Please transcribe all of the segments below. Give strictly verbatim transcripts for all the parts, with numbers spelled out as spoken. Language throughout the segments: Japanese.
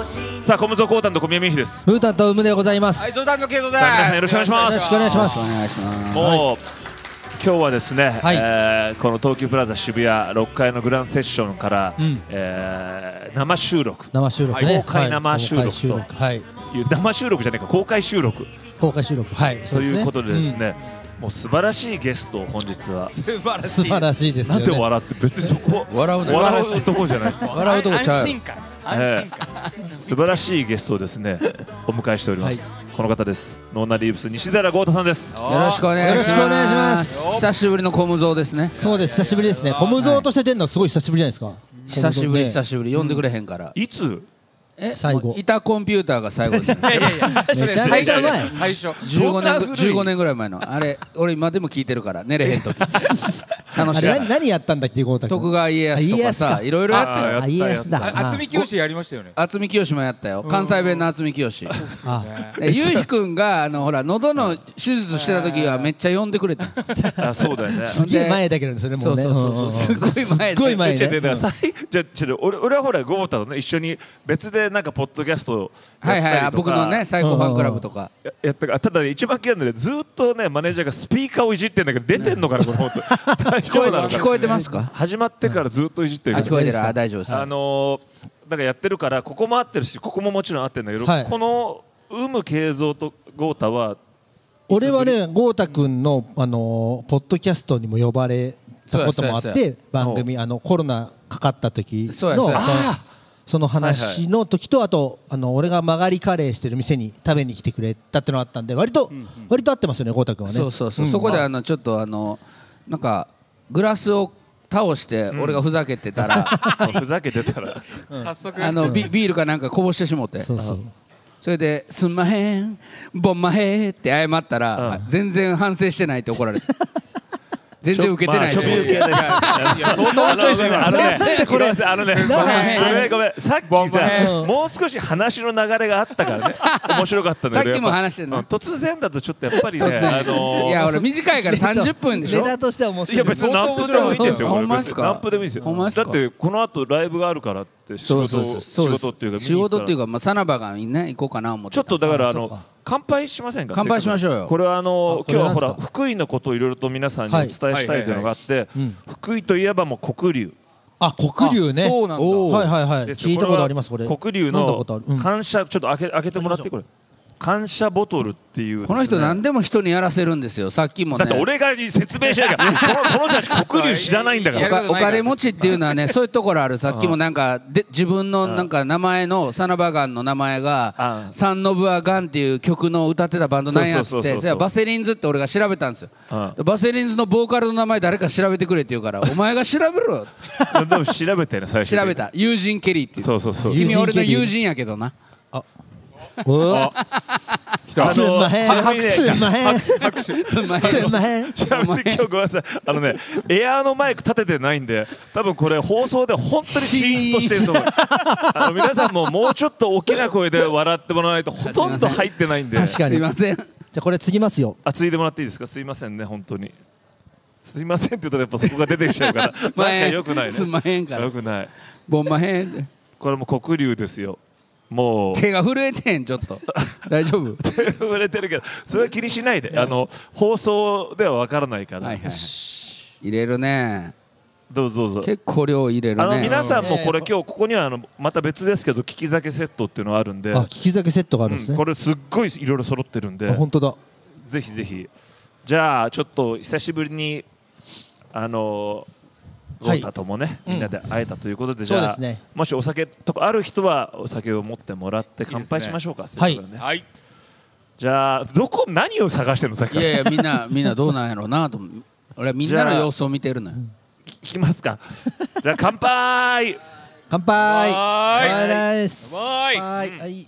さあ小室孝太と小宮美樹です。 ブータンとウムでございます。 はい、ゾウタンのケイトです。 さあ皆さんよろしくお願いします。 よろしくお願いします。 もう、はい、今日はですね、 はい、 えー、この東急プラザ渋谷ろっかいのグランセッションから、うん、えー、生収録生収録、ね、 公開生収録と、 はい、 いう生収録じゃないか公開収録公開収録、はい、 ということでですね、うん、もう素晴らしいゲストを本日は素晴らしい素晴らしいですよね。 なんで笑って別にそこ笑う笑うとこじゃない笑うとこちゃう安心感安心感、えー、素晴らしいゲストをですねお迎えしております、はい、この方です。ノーナリーブス西寺豪太さんです。 よろしくお願いします久しぶりのコムゾウですね。 そうです、久しぶりですね。コムゾウとして出るのはすごい久しぶりじゃないですか。 久しぶり久しぶり呼んでくれへんから、 いつえ最後いたコンピューターが最後ですね。いやいやいやめちゃめちゃ前、 最初じゅうごねんじゅうごねんぐらい前のあれ俺今でも聞いてるから寝れへん時楽しい。 何何やったんだっけ。 徳川家康とかさいろいろやったよ。 あ家康だ。 渥美清やりましたよね。 渥美清もやったよ。関西弁の渥美清。ゆうひくんがあのほら喉の手術してた時はめっちゃ呼んでくれた。 あそうだよね。 すげえ前だけどそれもうね。 そうそうそうすごい前。 すごい前ね。 じゃあちょっと俺俺はほら豪太とね一緒に別でなんかポッドキャストはいはい僕のねサイコファンクラブとかやったから、ただ一番気になるのでずっとねマネージャーがスピーカーをいじってんだけど出てんのかなこれ本当。 聞こえてますか。 始まってからずっといじってる。 聞こえてる。あ大丈夫です。 あのだからやってるからここも合ってるしここももちろん合ってるんだけど、はい、この有無慶三と豪太は俺はね豪太くんのあのポッドキャストにも呼ばれたこともあって番組あのコロナかかった時のその話の時とあとあの俺が曲がりカレーしてる店に食べに来てくれたってのがあったんで割と割と合ってますよね豪太くんはね。 そうそうそうそこであのちょっとあのなんかグラスを倒して俺がふざけてたらふざけてたら早速あのビールかなんかこぼしてしもってそれですんまへんぼんまへって謝ったら全然反省してないって怒られて全然受けてない。 ちょび受けです。いやそんな遅いしね。あのねこれあのねそれごめんさっきさもう少し話の流れがあったからね面白かったのよ。 さっきも話してるの。 突然だとちょっとやっぱりねあのいや俺短いからさんじゅっぷんでしょ。 ネタとしては面白い。 いや別に何分でもいいんですよ。 ほんまですか。 何分でもいいですよ。だってこの後ライブがあるからって仕事仕事っていうか仕事っていうかまあサナバがね行こうかな思って。 ちょっとだからあの乾杯しませんか。 乾杯しましょうよ。 これはあの今日はほら福井のことをいろいろと皆さんにお伝えしたいというのがあって福井といえばもう黒龍。 あ黒龍ね。 そうなんだ。 はいはいはい聞いたことありますこれ。 黒龍の感謝ちょっと開け開けてもらってこれ。感謝ボトルっていう、ね、 この人何でも人にやらせるんですよ。さっきもねだって俺が説明しないからこのこの人たち黒龍知らないんだからお金持ちっていうのはねそういうところある。さっきもなんかで自分のなんか名前のサナバガンの名前がサンノブアガンっていう曲の歌ってたバンドなんやっつってバセリンズって俺が調べたんですよ。バセリンズのボーカルの名前誰か調べてくれって言うからお前が調べろでも調べてね最初調べたユージン・ケリーっていう。 そうそうそう君俺の友人やけどな。 あおすんまへんすんまへんすんまへんすんまへん。 ちなみに今日ごめんなさいあのねエアーのマイク立ててないんで多分これ放送で本当にシーンとしてると思うあの皆さんももうちょっと大きな声で笑ってもらわないとほとんど入ってないんで確かにすいません。 じゃあこれ継ぎますよ。 あ継いでもらっていいですか。すいませんね本当にすいませんって言ったらやっぱそこが出てきちゃうからなんかよくないね。 すんまへんからよくない。 ぼんまへんこれも黒龍ですよ。もう手が震えてんちょっと大丈夫手が震えてるけどそれは気にしないであの放送ではわからないから、 はいはいはい、入れるね。 どうぞどうぞ。 結構量入れるね。 あの皆さんもこれ今日ここにはあのまた別ですけど利き酒セットっていうのがあるんで。 あ利き酒セットがあるんですね、 うん、これすっごいいろいろ揃ってるんで本当だぜひぜひ。じゃあちょっと久しぶりにあの豪太ともね、みんなで会えたということで、じゃあもしお酒とかある人はお酒を持ってもらって乾杯しましょうか。 はいじゃあどこ何を探してるのさっきから。 いやいやみんなみんなどうなんやろうなと俺はみんなの様子を見てるのよ。 聞きますか。じゃあ乾杯乾杯はいはいはいはいはい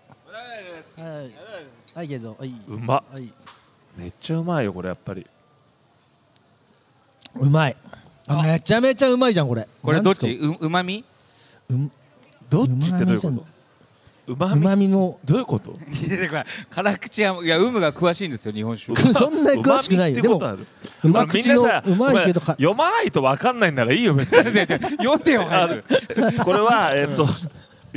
はいけどはいうまっめっちゃうまいよこれやっぱり。 うまい。あめちゃめちゃうまいじゃんこれ。 これどっちううまみどっちってどういうこと。うまみうまみのどういうこと。 辛口はいや有無が詳しいんですよ日本酒。 そんなに詳しくないよ。でもうま口のうまいけど読まないと分かんないならいいよ別に。 読んでよ。 これはえっと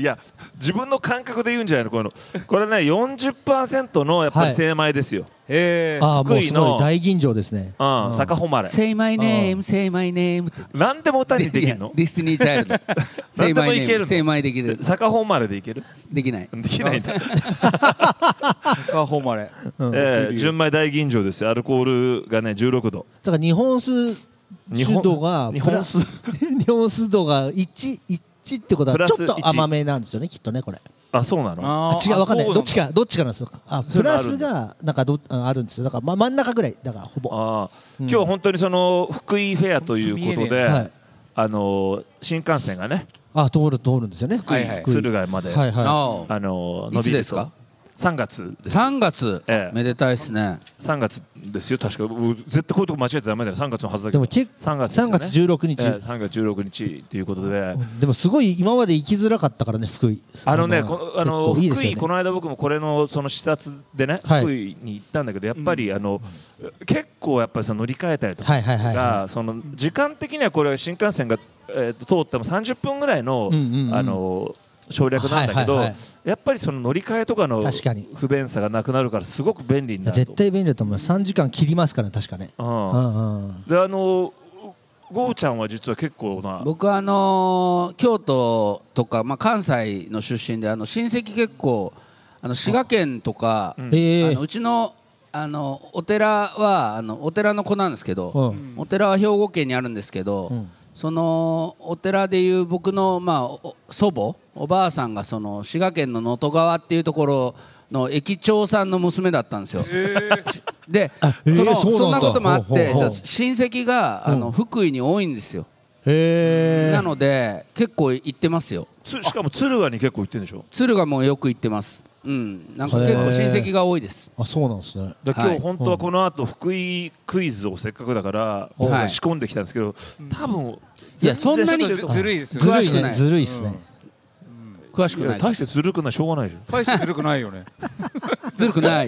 いや自分の感覚で言うんじゃないのこのこれね よんじゅっパーセント のやっぱり精米ですよ、はい、 えー、あーもうすごい大吟醸ですね、 うん、坂誉れ Say my name Say my name って何でも歌にできるのディスティニーチャイルド何でもいけるの精米できる坂誉れでいけるできないできないんだ坂誉れ、 うんえー、純米大吟醸ですよアルコールがねじゅうろくどだから日本酒度が日本酒日本酒度がいち、いちってことはちょっと甘めなんですよねきっとねこれあそうなのあ違う分かんないどっちかどっちかなんですよあプラスがなんかどあるんですよだから、ま、真ん中ぐらいだからほぼあ、うん、今日は本当にその福井フェアということで、はい、あの新幹線がねあ通る通るんですよね福井、はいはい、敦賀まで、はいはい、あの伸びるといつですかさんがつですさんがつ、ええ、めでたいですねさんがつですよ確か絶対こういうとこ間違えてダメだよさんがつのはずだけどでもさんがつですよねさんがつじゅうろくにち、ええ、さんがつじゅうろくにちということででもすごい今まで行きづらかったからね福井あのねこあのいい、ね、福井この間僕もこれのその視察でね、はい、福井に行ったんだけどやっぱりあの、うん、結構やっぱりその乗り換えたりとかが、はいはいはい、その時間的にはこれ新幹線が、えー、通ってもさんじゅっぷんぐらいの、うんうんうん、あの省略なんだけど、はいはいはい、やっぱりその乗り換えとかの不便さがなくなるからすごく便利になると絶対便利だと思いますさんじかん切りますから確かね、うんうんうん、であのゴーちゃんは実は結構な僕はあのー、京都とか、まあ、関西の出身であの親戚結構あの滋賀県とか、うん、あのうちのあのお寺はあのお寺の子なんですけど、うん、お寺は兵庫県にあるんですけど、うんそのお寺でいう僕の、まあ、祖母おばあさんがその滋賀県の能登川っていうところの駅長さんの娘だったんですよ、えー、で、えー、その そ, そんなこともあって親戚があの福井に多いんですよ、へーなので結構行ってますよしかも敦賀に結構行ってるんでしょ敦賀もよく行ってますうん、なんか結構親戚が多いです。 あ、そうなんですね。 だ今日本当はこの後福井クイズをせっかくだから僕が仕込んできたんですけど、多分いやそんなにずるいですよ。 詳しくない。ずるいですね。 詳しくない。 大してずるくないしょうがないじゃん。 大してずるくないよね。 ずるくない。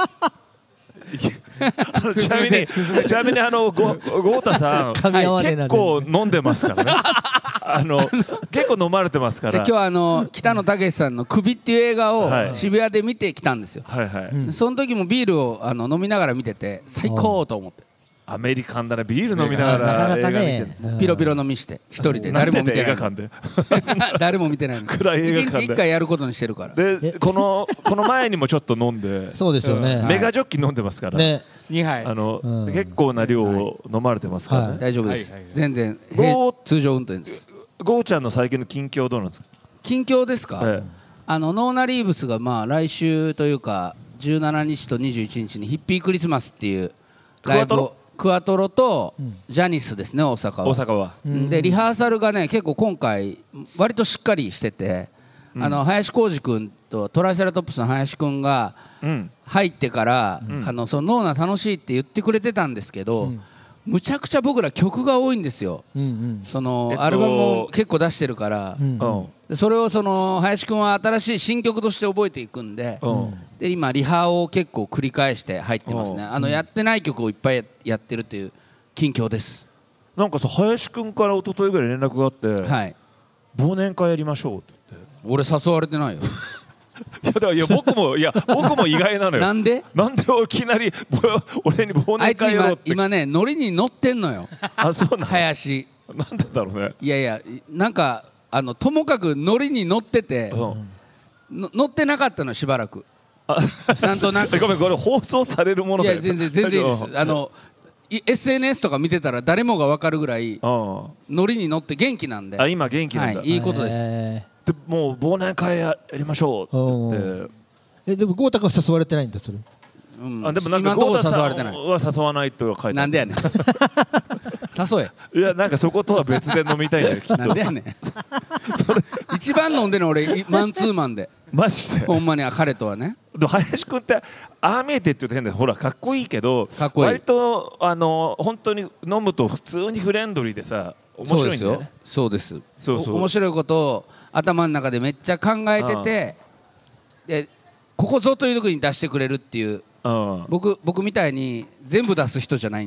ちなみにちなみにあのご豪太さん結構飲んでますからね。あの結構飲まれてますから。 じゃあ今日はあの北野武さんの首っていう映画を渋谷で見てきたんですよ。はいはい。その時もビールをあの飲みながら見てて最高と思って。 アメリカンだねビール飲みながら映画見てピロピロ飲みして一人で誰も見てない誰も見てないの暗い映画館で一日一回やることにしてるからでこのこの前にもちょっと飲んでそうですよねメガジョッキ飲んでますからにはいあの結構な量を飲まれてますからね大丈夫です全然通常運転ですゴーちゃんの最近の近況どうなんですか近況ですかあのノーナリーブスがまあ来週というかじゅうしちにちとにじゅういちにちにヒッピークリスマスっていうライブをクワトロとジャニスですね大阪は大阪はでリハーサルがね結構今回割としっかりしてて、うん、あの林浩司君とトライセラトップスの林君が入ってから、うん、あのそのノーナ楽しいって言ってくれてたんですけど、うん、むちゃくちゃ僕ら曲が多いんですよ、うんうん、その、えっと、アルバムも結構出してるから、うんうん、それをその林君は新しい新曲として覚えていくんで、うん、で今リハを結構繰り返して入ってますねあのやってない曲をいっぱいやってるっていう近況ですなんかさ林君から一昨日ぐらい連絡があって、はい、忘年会やりましょうって言って俺誘われてないよいやだからいや僕もいや僕も意外なのよなんでなんでいきなり俺に忘年会やろうって今ねノリに乗ってんのよあそうなの林なんでだろうねいやいやなんかあのともかくノリに乗ってて、うん、の乗ってなかったのしばらくなんとなくごめんこれ放送されるものだよいや全然全然いいですあのエスエヌエス とか見てたら誰もが分かるぐらいノリに乗って元気なんであ今元気なんだ、 はい、いいことですでもう忘年会やりましょうってえでも豪太君は誘われてないんだそれ、 うん、あでもなんか豪太さんは誘わないと書いてあるなんでやねん誘えいやなんかそことは別で飲みたいんだよきっとなんでやねんそれ一番飲んでるの俺マンツーマンでマジでほんまに彼とはねで林君ってああ見えてって言うと変だよほらかっこいいけどかっこいい割とあの本当に飲むと普通にフレンドリーでさ面白いんだよねそうですよそうですそうそう面白いことを頭の中でめっちゃ考えててでここぞという時に出してくれるっていう僕僕みたいに全部出す人じゃないんで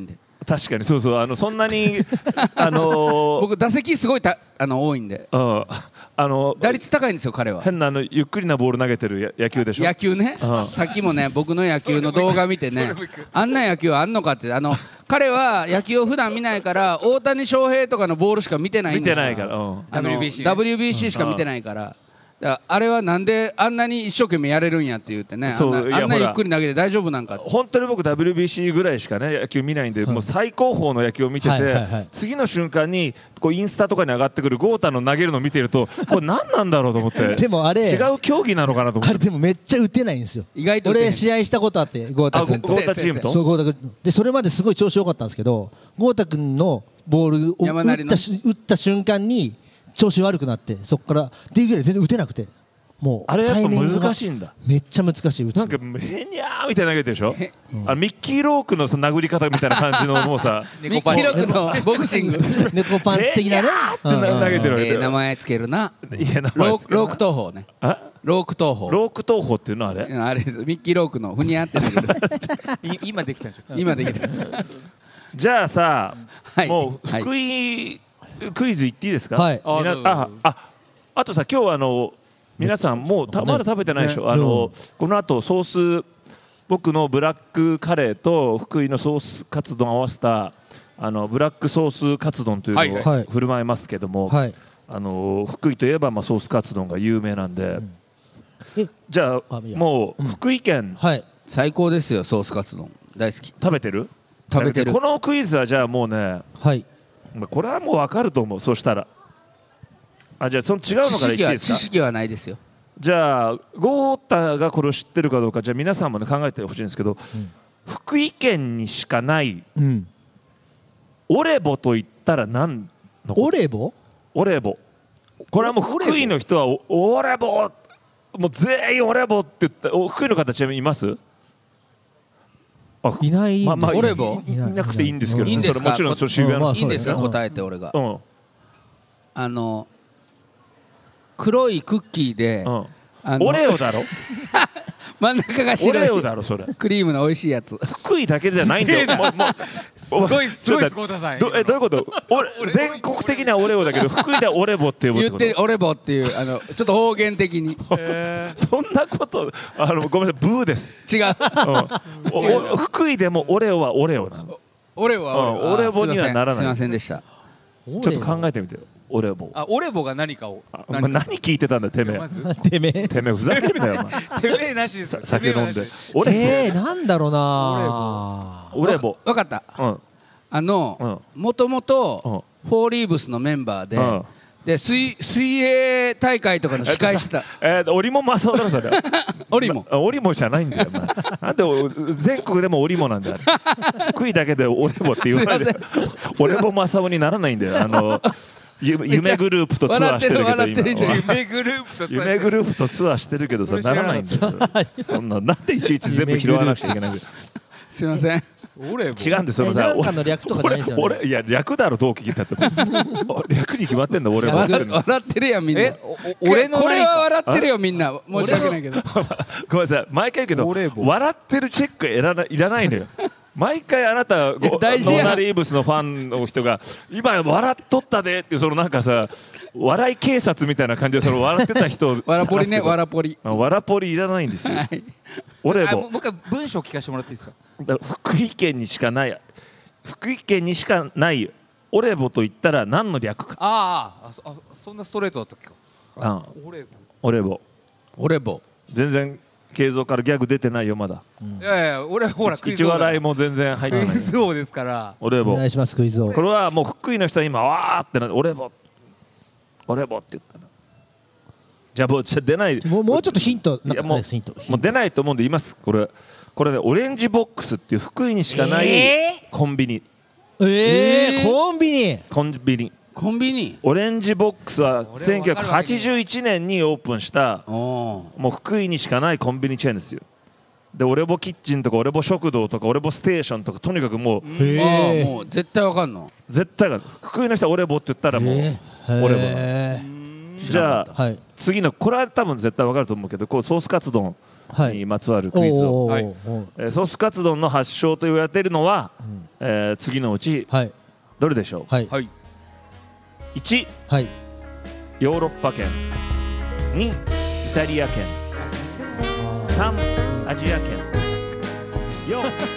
確かにそうそう、あのそんなにあのー、 僕打席すごいたあの多いんで、うん、 あの打率高いんですよ彼は。 変なあのゆっくりなボール投げてる野球でしょ。 野球ね、うん、さっきもね僕の野球の動画見てねあんな野球あんのかって、あの彼は野球を普段見ないから大谷翔平とかのボールしか見てないんですよ。 見てないから、うん、 あの ダブリュービーシー ダブリュービーシー しか見てないから、うん、だからあれはなんであんなに一生懸命やれるんやって言ってね、あんな、あんなゆっくり投げて大丈夫なんかって。 本当に僕 ダブリュービーシー ぐらいしかね野球見ないんで、うん、もう最高峰の野球を見てて、はいはいはい、次の瞬間にこうインスタとかに上がってくる豪太の投げるのを見てるとこれ何なんだろうと思ってでもあれ違う競技なのかなと思って。 あれでもめっちゃ打てないんですよ。 意外と俺試合したことあって豪太君と豪太チームとそう豪太君でそれまですごい調子良かったんですけど、豪太君のボールを打った、打った瞬間に調子悪くなって、そこからっていうぐらい全然打てなくて、もうあれやっぱ難しいんだ。 めっちゃ難しい。打つなんかへにゃーみたいな投げてるでしょ、うん、あミッキーロークのその殴り方みたいな感じのもうさミッキーロークのボクシング猫パンチ的なねって投げてるわけで、 えー、名前つけるな。 いや名前つけるな。ローク東宝ね。ローク東宝。 ローク東宝っていうのはあれあれミッキーロークのふにゃってする今できたでしょ。 今できたじゃあさ、はい、もう福井、はい、クイズ言っていいですか。はい、みなあああとさ今日はあの皆さんもうたまだ食べてないでしょ、ね、あの、うん、この後ソース僕のブラックカレーと福井のソースカツ丼を合わせたあのブラックソースカツ丼というのを振る舞いますけども、はいはい、あの福井といえばまあソースカツ丼が有名なんで、うん、じゃあもう福井県、うんはい、最高ですよソースカツ丼大好き。 食べてる食べてる。 このクイズはじゃあもうね、はい、これはもう分かると思う。そうしたらあじゃあその違うのから言っていいですか。 知識はないですよ。 じゃあ豪太がこれを知ってるかどうかじゃあ皆さんも、ね、考えてほしいんですけど、うん、福井県にしかない、うん、オレボと言ったら何のこと。 オレボオレボこれはもう福井の人はオレボもう全員オレボって言った福井の方ちなみにいます？ いないんです。 まあまあ、オレボいなくていいんですけど、 いいんですか。 それもちろんそれ渋谷の、 いいんですか答えて俺が、 うん、 あの黒いクッキーで、うん、あのオレオだろ真ん中が白いオレオだろそれクリームの美味しいやつ。 福井だけじゃないんだよもうもうすごいすごいです豪太さん。 どえどういうこと全国的にはオレオだけど福井ではオレボって呼ぶってこと。 言ってオレボっていうあのちょっと方言的にそんなことあのごめんなさいブーです。 違う、 うん、福井でもオレオはオレオなの。 オレオはオレオ、 うん、オレボにはならない。 すみませんでした。 ちょっと考えてみてよオレボ。 あオレボが何かを何, 何聞いてたんだてめえ、ま、 てめえてめえふざけんなよお前てめえなしです。 酒飲んでオレボえー、なんだろうなオレボわかった、うん、あのもともとフォーリーブスのメンバーで、うんで 水, 水泳大会とかの司会した、 えー、織茂正夫だろそれ織茂織茂じゃないんだよなんで全国でも織茂なんだよ福井だけで織茂って言わないで織茂正夫にならないんだよ。あの夢グループとツアーしてるけど今夢グループと夢グループとツアーしてるけどさならないんだよそんななんでいちいち全部拾わなくちゃいけないんだよすいません違うんですよ。 なんかの略とかじゃないですよね。 俺いや略だろどう聞いたって略に決まってんだ俺は。 笑ってるやんみんな。俺のこれは笑ってるよみんな。申し訳ないけどごめんなさい毎回言うけど笑ってるチェックいらないいらないのよ毎回あなたノーナリーブスのファンの人が今笑っとったでっていうそのなんかさ笑い警察みたいな感じでその笑ってた人をわらぽりねわらぽりわらぽりいらないんですよ、はい、俺ももう一回文章聞かせてもらっていいですか。 だ福井県にしかない福井県にしかないオレボと言ったら何の略か。 ああそんなストレートだったっけか。 ああオレボオレボオレボ全然慶三からギャグ出てないよまだ、 うん、いやいや俺ほらクイズ王笑いも全然入ってない。 クイズ王ですからオレボお願いします。クイズ王これはもう福井の人は今わーってなオレボオレボって言ったな。じゃあもう出ないもうもうちょっとヒントいやもうヒントもう出ないと思うんで言います。これこれねオレンジボックスっていう福井にしかないコンビニ。 えー、えー、コンビニコンビニコンビニオレンジボックスはせんきゅうひゃくはちじゅういちねんにオープンしたもう福井にしかないコンビニチェーンですよ。でオレボキッチンとかオレボ食堂とかオレボステーションとかとにかくもうああもう絶対わかんの絶対が福井の人はオレボって言ったらもうオレボなの。 じゃあ、はい、次のこれは多分絶対わかると思うけど、こうソースカツ丼にまつわるクイズを、はい、えー、ソースカツ丼の発祥と言われているのは、うん、えー、次のうち、はい、どれでしょう。はい、いち、はい、ヨーロッパ圏、にイタリア圏、さんアジア圏、よん